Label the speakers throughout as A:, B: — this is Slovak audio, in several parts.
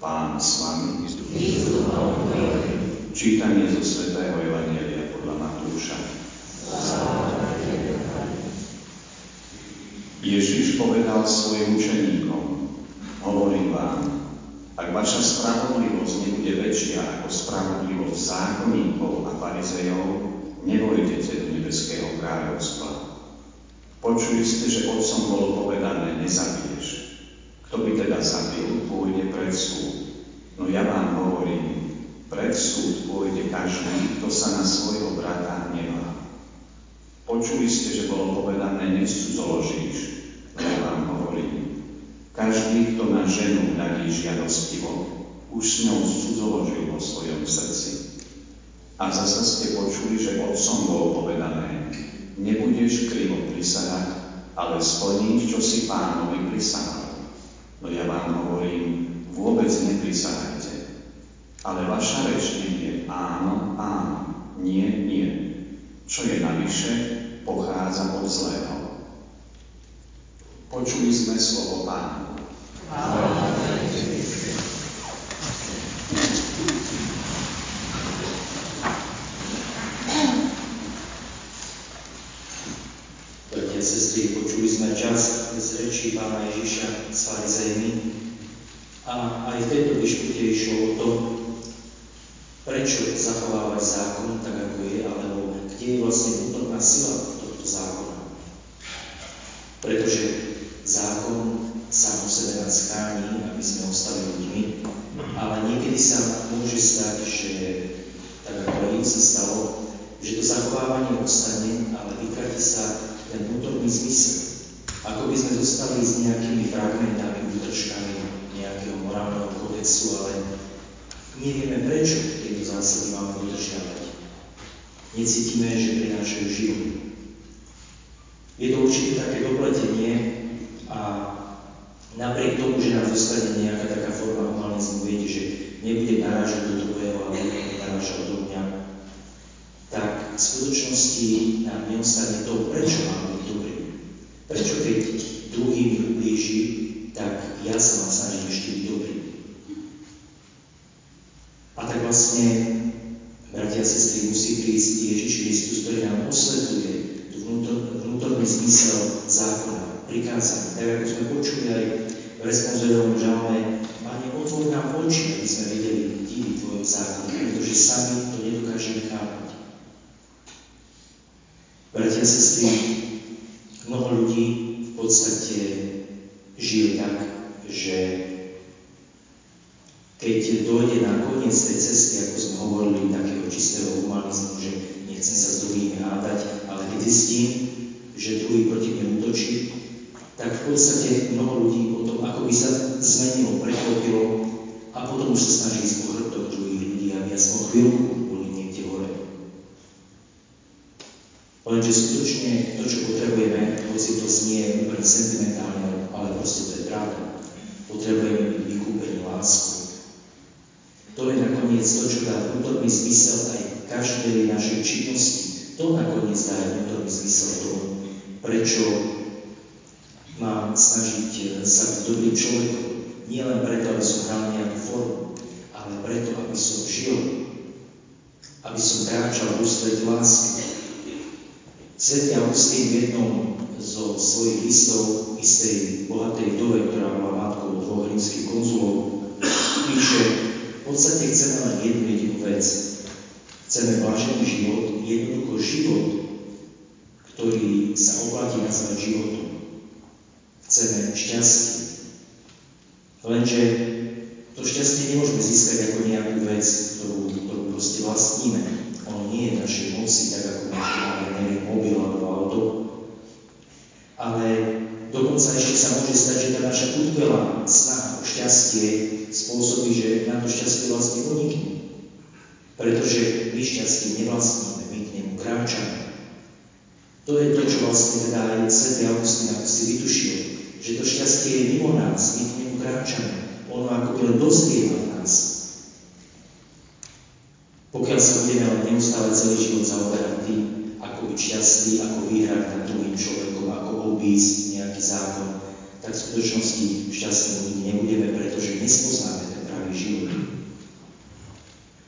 A: Pán s vami. Čítanie zo svätého Evanjelia podľa Matúša. Ježiš povedal svojim učeníkom: hovorím vám, ak vaša spravodlivosť nebude väčšia ako spravodlivosť zákonníkov a farizejov, nevojdete do nebeského kráľovstva. Počuli ste, že otcom bolo povedané: nezabiješ. Kto by teda zabil, pôjde pred súd. No ja vám hovorím, pred súd pôjde každý, kto sa na svojho brata hnevá. Počuli ste, že bolo povedané: necudzoložíš. No ja vám hovorím, každý, kto na ženu hľadí žiadostivo, už s ňou cudzoložil vo svojom srdci. A zasa ste počuli, že otcom bolo povedané: nebudeš krivo prisahať, ale splníš, čo si Pánovi prisahal. No ja vám hovorím, vôbec neprisahajte. Ale vaša reč nech je áno, áno, nie, nie. Čo je navyše, pochádza od zlého. Počuli sme slovo Pánovo.
B: Bratia a sestry, počuli sme časť z rečí Pána Ježiša s farizejmi a aj v tejto dišpute išlo o to, prečo zachovávať zákon tak, ako je, alebo kde je vlastne vnútorná sila tohto zákona. Pretože zákon sám o sebe nás chráni, aby sme ostali ľuďmi, ale niekedy sa môže stať, že tak ako im sa stalo, že to zachovávanie ostane, ale vytratí sa ten vnútorný zmysel. Ako by sme zostali s nejakými fragmentami, útržkami nejakého morálneho kódexu, ale nevieme, prečo tieto zásady máme dodržiavať. Necítime, že prinášajú život. Je to určite také dopletenie a napriek tomu, že nám zostane nejaká taká forma humanizmu, viete, že nebudem narážať do druhého, ale budem narážať do mňa, tak v skutočnosti nám neostane to, prečo máme byť dobrý. Prečo keď druhý mi ublíži, tak ja sa mám snažiť ešte byť dobrý. A tak vlastne, bratia a sestry, musí prísť Ježiš Kristus, ktorý nám osvetľuje vnútorný zmysel zákona, prikázania. Tak ako sme počuli aj v responzorovom žalme: Pane, otvor nám oči, aby sme videli divy tvojho zákona, pretože sami to nedokážeme chápať. Bratia a sestry, mnoho ľudí v podstate žije tak, že keď dojde na koniec tej cesty, ako sme hovorili, takého čistého humanizmu, že nechcem sa s druhými hádať, ale keď zistím, že druhý proti mne útočí, tak v podstate mnoho ľudí potom ako by sa zmenilo, preklopilo a potom už sa snaží ísť po chrbtoch druhých ľudí, aby aspoň chvíľku boli niekde hore. Lenže skutočne to, čo potrebujeme, hoci to znie úplne sentimentálne, ale proste to je pravda. Potrebujeme byť vykúpení láskou. To je nakoniec to, čo dá vnútorný zmysel aj každej našej činnosti. To nakoniec dá vnútorný zmysel tomu, prečo mám snažiť sa byť dobrým človekom. Nie len preto, aby som hral nejakú formu, ale preto, aby som žil, aby som kráčal v ústretí lásky. Svätý Augustín v jednom zo svojich listov istej bohatej vdove, ktorá bola matkou 2 rímskych konzulov, píše: v podstate chceme len jednu jedinú vec. Chceme blažený život, jednoducho život, ktorý sa oplatí nazvať životom. Chceme šťastie. Lenže to šťastie nemôžeme získať ako nejakú vec, ktorú proste vlastníme. Ono nie je v našej moci, tak ako máme, neviem, mobil alebo auto. Ale dokonca ešte sa môže stať, že tá naša utkvelá snaha o šťastie spôsobí, že na to šťastie vlastne unikne. Pretože my šťastie nevlastníme, my k nemu kráčame. To je to, čo vlastne teda aj svätý Augustín ako si vytušil, že to šťastie je mimo nás, my k nemu kráčame. Ono ako len dozrieva v nás. Pokiaľ sa budeme ale neustále celý život zaoberať tým, ako byť šťastný, ako vyhrať nad druhým človekom, ako obísť nejaký zákon, tak v skutočnosti šťastní ľudí nebudeme, pretože nespoznáme ten pravý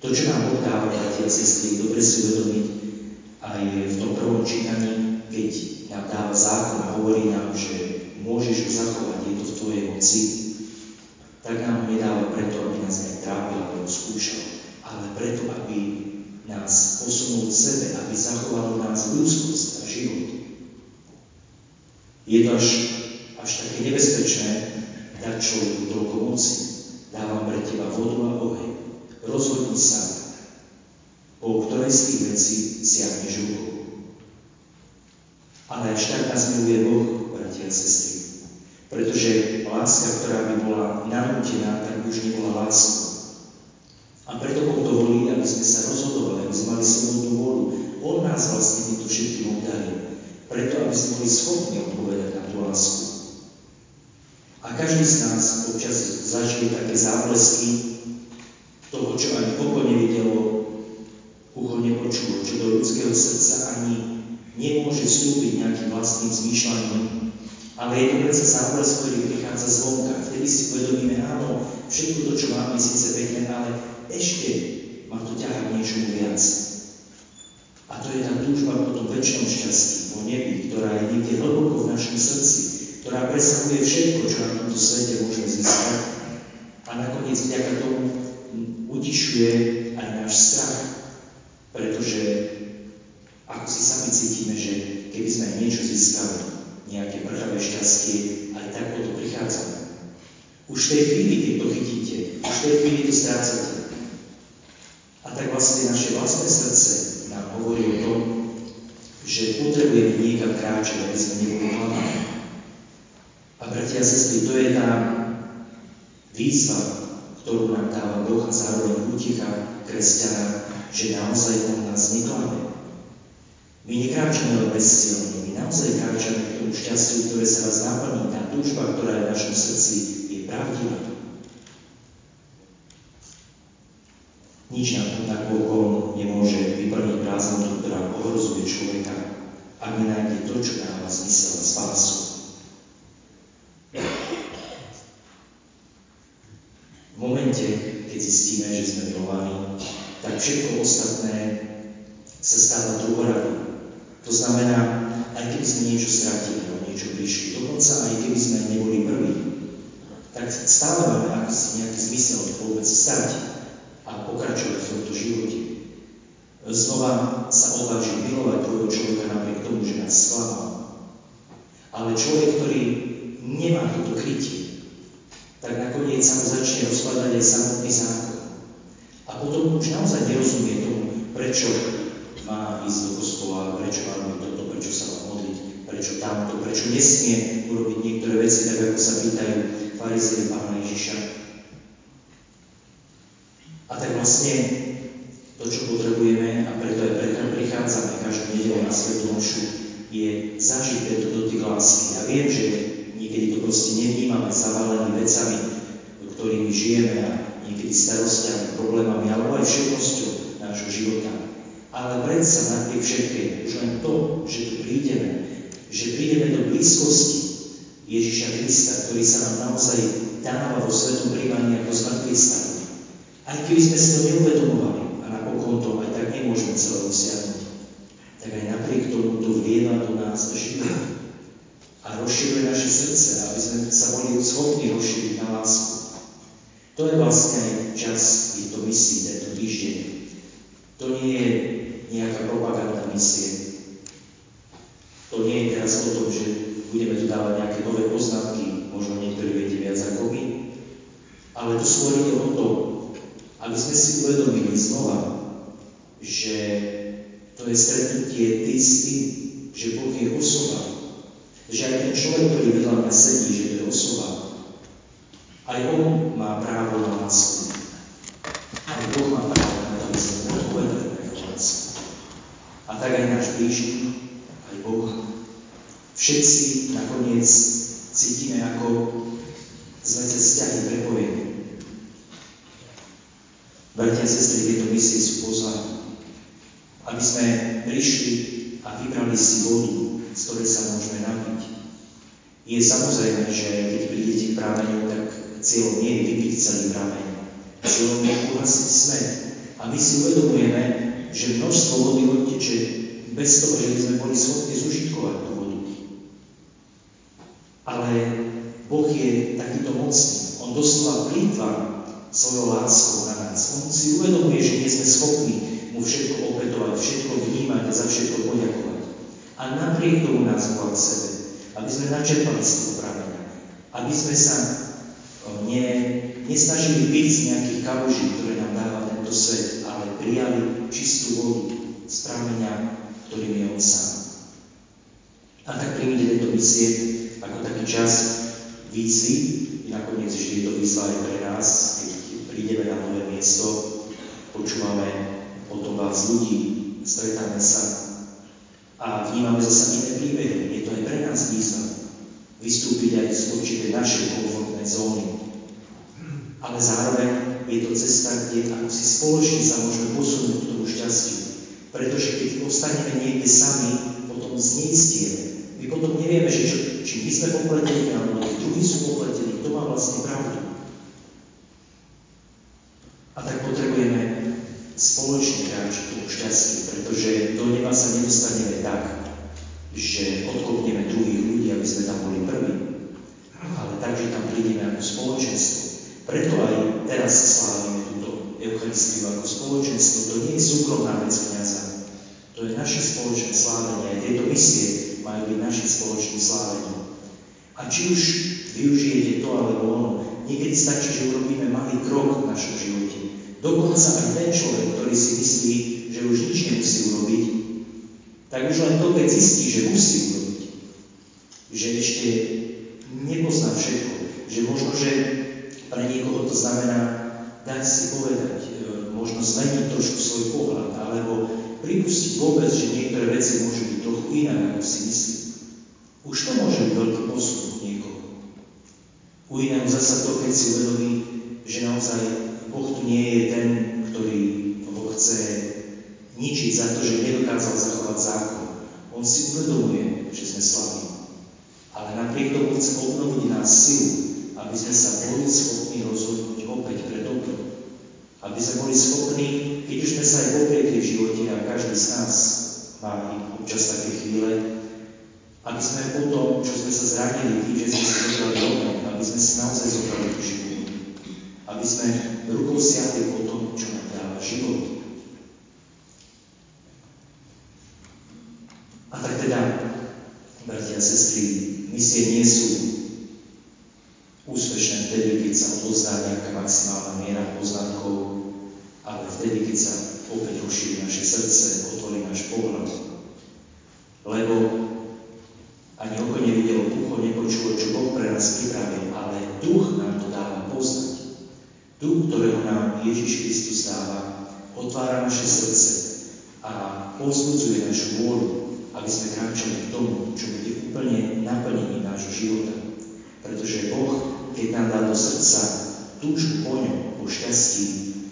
B: To, čo nám Boh dáva, bratia a sestry, dobre si uvedomiť aj v tom prvom čítaní, keď nám dáva zákon a hovorí nám, že môžeš ho zachovať, je to v tvojej moci, tak nám ho nedáva preto, aby nás nejak trápil alebo skúšal, ale preto, aby nás posunul k sebe, aby zachoval v nás ľudskosť a život. Je to až také nebezpečné dať človeku toľko moci. Dávam pre teba vodu a oheň. Rozhodni sa, po ktorej z tých vecí siahneš rukou. Ale až tak nás miluje Boh, bratia a sestry. Pretože láska, ktorá by bola nanútená, tak už nebola láskou. A preto Boh dovolí, aby sme sa rozhodovali, aby sme mali slobodnú vôľu. On nás vlastne týmto všetkým obdaril. Preto, aby sme boli schopní odpovedať na tú lásku. A každý z nás občas zažije také záblesky toho, čo ani oko nevidelo, ucho nepočulo, čo do ľudského srdca ani nemôže vstúpiť nejakým vlastným zmýšľaním. Ale je to predsa záblesk, ktorý prichádza zvonka. Vtedy si uvedomíme, áno, všetko to, čo máme, je síce pekné, ale ešte ma to ťahá k niečomu viac. A to je tá túžba po tom večnom šťastí, po nebi, ktorá je niekde hlboko v našom srdci, ktorá presahuje všetko, čo na tomto svete môžeme získať. A nakoniec vďaka tomu utišuje aj náš strach, pretože ako si sami cítime, že keby sme aj niečo získali, nejaké prchavé šťastie, aj tak o to prichádzame. Už v tej chvíli, keď to chytíte, už v tej chvíli to strácate. A tak vlastne naše vlastné srdce nám hovorí o tom, že potrebujeme niekam kráčať, aby sme neboli klamaní. A bratia a sestry, to je tá výzva, ktorú nám dáva Boh a zároveň útecha kresťana, že naozaj On nás neklame. My nekráčame len bezcielne, my naozaj kráčame k tomu šťastiu, ktoré sa nás naplní. Tá túžba, ktorá je v našom srdci, je pravdivá. Nič napokon nemôže vyplniť prázdnotu, ktorá ohrozuje človeka, ak nenájde to, čo dáva zmysel a spásu. V momente, keď zistíme, že sme milovaní, tak všetko ostatné sa stáva druhoradým. To znamená, aj keby sme niečo stratili, o niečo prišli, dokonca aj keby sme neboli prví, tak stále máme akýsi nejaký zmysel vôbec stať a pokračovať v tomto živote. Znova sa odvážiť milovať druhého človeka napriek tomu, že nás sklamal. Ale človek, ktorý nemá toto krytie, tak nakoniec sa mu začne rozkladať aj samotný zákon. A potom už naozaj nerozumie tomu, prečo má ísť do kostola, prečo má robiť toto, prečo sa má modliť, prečo tamto, prečo nesmie urobiť niektoré veci, tak ako sa pýtajú farizei Pána Ježiša. A tak vlastne to, čo potrebujeme, a preto aj prichádzame každú nedeľu na svätú omšu, je zažiť tento dotyk lásky. Ja viem, že niekedy to proste nevnímame, zavalený vecami, ktorými žijeme a niekedy starostiami, problémami, alebo aj všetnosťou nášho života. Ale predsa napriek všetkému, už len to, že tu prídeme do blízkosti Ježiša Krista, ktorý sa nám naozaj dáva vo svetom príjmaní ako zmrtvých stavu. Aj keby sme si to neuvedomovali a napokon to aj tak nemôžeme celé obsiahnuť, tak aj napriek tomu to vlieva do nás život a rozširuje naše srdce, aby sme sa boli schopní rozšíriť na lásku. To je vlastne aj čas týchto misií, tento týždeň. To nie je nejaká propaganda misie. To nie je teraz o tom, že budeme tu dávať nejaké nové poznatky, možno niektorí viete viac ako my, ale tu skôr ide o to, aby sme si uvedomili znova, že to je stretnutie ty s tým, že Boh je osoba, že aj ten človek, ktorý vedľa mňa sedí, že to je osoba, aj on má právo na lásku. Aj Boh má právo na to, aby sme odpovedali na jeho lásku. A tak aj náš blížny, aj Boh. Všetci nakoniec cítime, ako sme cez vzťahy prepojení. Bratia a sestry, tieto misie sú pozvané, aby sme prišli a vybrali si vodu, z ktorej sa môžeme napiť. Je samozrejme, že keď prídete k prameňu, tak cieľom nie je vypiť celý prameň. Cieľom je uhasiť smet. A my si uvedomujeme, že množstvo vody odteče bez toho, že by sme boli schopní zužitkovať tú vodu. Ale Boh je takýto mocný. On doslova plýtva svojou láskou na nás. On si uvedomuje, že nie sme schopní mu všetko opätovať, všetko vnímať a za všetko poďakovať. A napriek tomu nás volá k sebe, aby sme načerpali z toho prameňa. Aby sme sa nesnažili piť z nejakých kaluží, ktoré nám dáva tento svet, ale prijali čistú vodu z prameňa, ktorým je on sám. A tak príjmite tejto misie ako taký čas výzvy, i nakoniec vždy je to výzva aj pre nás, keď prídeme na nové miesto, počúvame o tom vás ľudí, stretáme sa a vnímame zasa iné príbehy. Je to aj pre nás výzva vystúpiť aj z určitej našej komfortnej zóny. Ale zároveň je to cesta, kde ako si spoločne sa môžeme posunúť k tomu šťastiu. Pretože keď ostaneme niekde sami, potom zneistieme. My potom nevieme, že či my sme popletení, alebo tí druhí sú popletení, kto má vlastne pravdu. A tak potrebujeme spoločne kráčať tomu šťastiu, pretože do neba sa nedostaneme tak, že odkopneme druhých ľudí, aby sme tam boli prví, ale tak, že tam prídeme ako spoločenstvo. Preto aj teraz slávime túto Eucharistiu ako spoločenstvo. To nie je súkromná vec kňaza. To je naše spoločné slávenie. Aj tieto misie majú byť našim spoločným slávením. A či už využijete to alebo ono, niekedy stačí, že urobíme malý krok v našom živote. Dokonca aj ten človek, ktorý si myslí, že už nič nemusí urobiť, tak už len to, keď zistí, že musí urobiť, že ešte nepozná všetko, že možno, že pre niekoho to znamená dať si povedať, možno zmeniť trošku svoj pohľad, alebo pripustiť vôbec, že niektoré veci môžu byť trochu inak, ako si myslí. Už to môže byť veľký posun u niekoho. U iného zasa to, keď si uvedomí, že naozaj Boh tu nie je ten, ktorý ho chce ničiť za to, že nedokázal zachovať zákon. On si uvedomuje, že sme slabí. Ale napriek tomu chce obnoviť nás silu, aby sme sa boli schopní rozhodnúť opäť pre dobro. Aby sme boli schopní, keď už sme sa aj poplietli v živote a každý z nás má občas také chvíle, aby sme po tom, čo sme sa zranili tým, že sme si zobrali oheň, aby sme si naozaj zobrali tú živú vodu. Aby sme rukou siahli po tom, čo nám dáva život. A tak teda, bratia a sestry, misie nie sú úspešné vtedy, keď sa odovzdá nejaká maximálna miera poznatkov, ale vtedy, keď sa opäť rozšíri naše srdce, otvorí náš pohľad. Lebo ani oko nevidelo, ucho nepočulo, čo Boh pre nás pripravil, ale duch nám to dáva poznať. Duch, ktorého nám Ježiš Kristus dáva, otvára naše srdce a povzbudzuje našu vôľu, aby sme kráčali k tomu, čo bude úplne naplnením nášho života. Pretože Boh, keď nám dá do srdca túžbu po ňom, po šťastí,